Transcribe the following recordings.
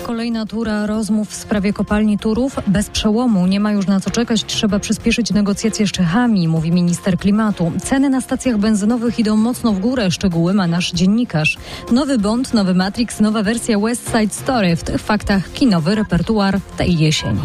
Kolejna tura rozmów w sprawie kopalni Turów bez przełomu. Nie ma już na co czekać. Trzeba przyspieszyć negocjacje z Czechami, mówi minister klimatu. Ceny na stacjach benzynowych idą mocno w górę. Szczegóły ma nasz dziennikarz. Nowy Bond, nowy Matrix, nowa wersja West Side Story. W tych faktach kinowy repertuar tej jesieni.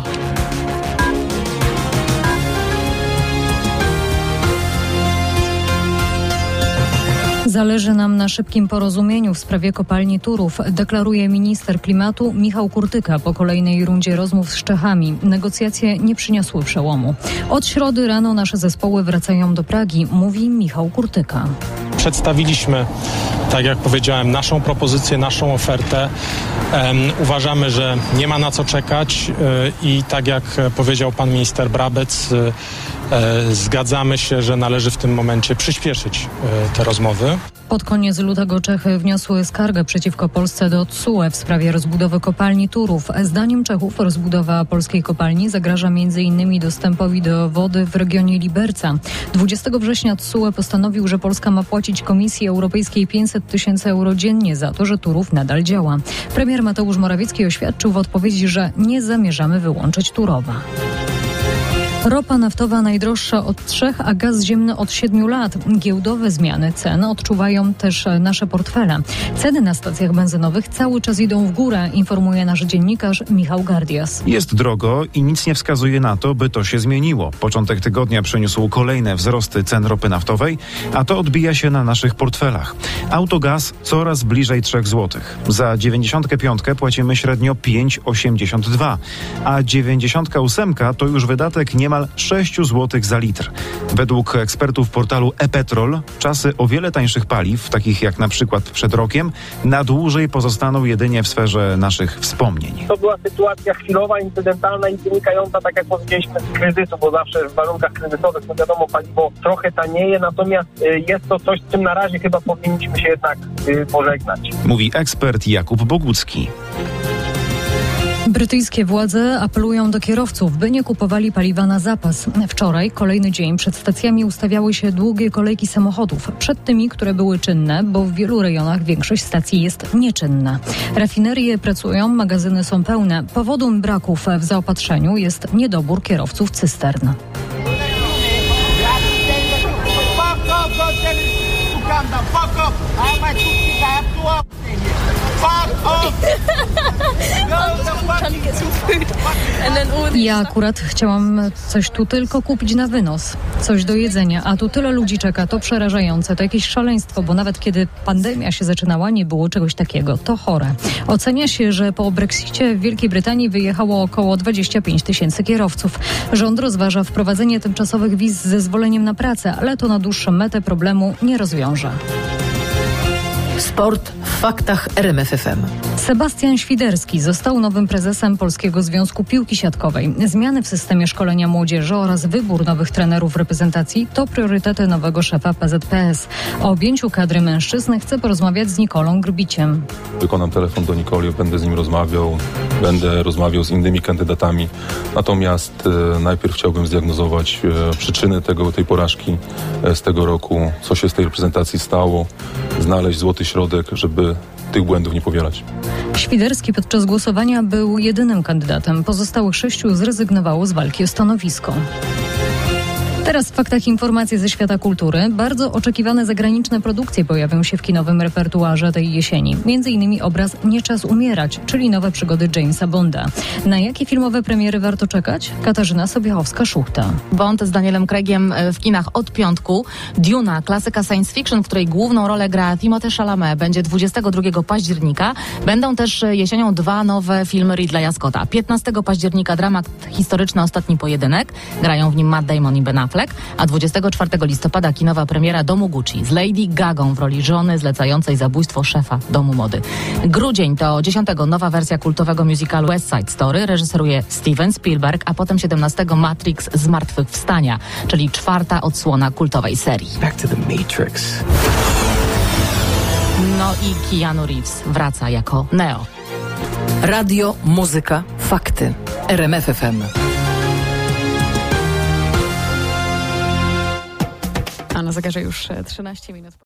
Zależy nam na szybkim porozumieniu w sprawie kopalni Turów, deklaruje minister klimatu Michał Kurtyka po kolejnej rundzie rozmów z Czechami. Negocjacje nie przyniosły przełomu. Od środy rano nasze zespoły wracają do Pragi, mówi Michał Kurtyka. Przedstawiliśmy, tak jak powiedziałem, naszą propozycję, naszą ofertę. Uważamy, że nie ma na co czekać i tak jak powiedział pan minister Brabec, zgadzamy się, że należy w tym momencie przyspieszyć te rozmowy. Pod koniec lutego Czechy wniosły skargę przeciwko Polsce do TSUE w sprawie rozbudowy kopalni Turów. Zdaniem Czechów rozbudowa polskiej kopalni zagraża m.in. dostępowi do wody w regionie Liberca. 20 września TSUE postanowił, że Polska ma płacić Komisji Europejskiej 500 000 euro dziennie za to, że Turów nadal działa. Premier Mateusz Morawiecki oświadczył w odpowiedzi, że nie zamierzamy wyłączyć Turowa. Ropa naftowa najdroższa od 3, a gaz ziemny od 7 lat. Giełdowe zmiany cen odczuwają też nasze portfele. Ceny na stacjach benzynowych cały czas idą w górę, informuje nasz dziennikarz Michał Gardias. Jest drogo i nic nie wskazuje na to, by to się zmieniło. Początek tygodnia przyniósł kolejne wzrosty cen ropy naftowej, a to odbija się na naszych portfelach. Autogaz coraz bliżej 3 zł. Za 95 płacimy średnio 5,82, a 98 to już wydatek niemal 6 zł za litr. Według ekspertów portalu e-Petrol czasy o wiele tańszych paliw, takich jak na przykład przed rokiem, na dłużej pozostaną jedynie w sferze naszych wspomnień. To była sytuacja chwilowa, incydentalna i wynikająca, tak jak powiedzieliśmy, z kryzysu, bo zawsze w warunkach kryzysowych, no wiadomo, paliwo trochę tanieje, natomiast jest to coś, z czym na razie chyba powinniśmy się jednak pożegnać. Mówi ekspert Jakub Bogucki. Brytyjskie władze apelują do kierowców, by nie kupowali paliwa na zapas. Wczoraj, kolejny dzień, przed stacjami ustawiały się długie kolejki samochodów. Przed tymi, które były czynne, bo w wielu rejonach większość stacji jest nieczynna. Rafinerie pracują, magazyny są pełne. Powodem braków w zaopatrzeniu jest niedobór kierowców cystern. Ja akurat chciałam coś tu tylko kupić na wynos, coś do jedzenia, a tu tyle ludzi czeka, to przerażające, to jakieś szaleństwo, bo nawet kiedy pandemia się zaczynała, nie było czegoś takiego, to chore. Ocenia się, że po Brexicie w Wielkiej Brytanii wyjechało około 25 000 kierowców. Rząd rozważa wprowadzenie tymczasowych wiz z zezwoleniem na pracę, ale to na dłuższą metę problemu nie rozwiąże. Sport w faktach RMF FM. Sebastian Świderski został nowym prezesem Polskiego Związku Piłki Siatkowej. Zmiany w systemie szkolenia młodzieży oraz wybór nowych trenerów reprezentacji to priorytety nowego szefa PZPS. O objęciu kadry mężczyzn chcę porozmawiać z Nikolą Grbiciem. Wykonam telefon do Nikoli, będę z nim rozmawiał, będę rozmawiał z innymi kandydatami. Natomiast najpierw chciałbym zdiagnozować przyczyny tej porażki z tego roku, co się z tej reprezentacji stało, znaleźć złoty środek, żeby tych błędów nie powielać. Świderski podczas głosowania był jedynym kandydatem. Pozostałych 6 zrezygnowało z walki o stanowisko. Teraz w faktach informacje ze świata kultury. Bardzo oczekiwane zagraniczne produkcje pojawią się w kinowym repertuarze tej jesieni. Między innymi obraz Nie czas umierać, czyli nowe przygody Jamesa Bonda. Na jakie filmowe premiery warto czekać? Katarzyna Sobiechowska-Szuchta. Bond z Danielem Craigiem w kinach od piątku. Duna, klasyka science fiction, w której główną rolę gra Timothée Chalamet, będzie 22 października. Będą też jesienią 2 nowe filmy Ridleya Scotta. 15 października dramat historyczny Ostatni pojedynek. Grają w nim Matt Damon i Ben Affleck. A 24 listopada kinowa premiera Domu Gucci z Lady Gagą w roli żony zlecającej zabójstwo szefa domu mody. Grudzień to 10 nowa wersja kultowego musicalu West Side Story. Reżyseruje Steven Spielberg, a potem 17 Matrix Zmartwychwstania, czyli 4. odsłona kultowej serii. Back to the Matrix. No i Keanu Reeves wraca jako Neo. Radio, muzyka, fakty. RMF FM. A na zegarze już 13 minut.